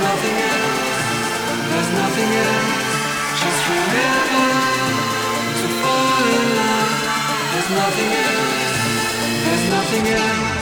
nothing else, there's nothing else. Just remember to fall in love. There's nothing else, there's nothing else.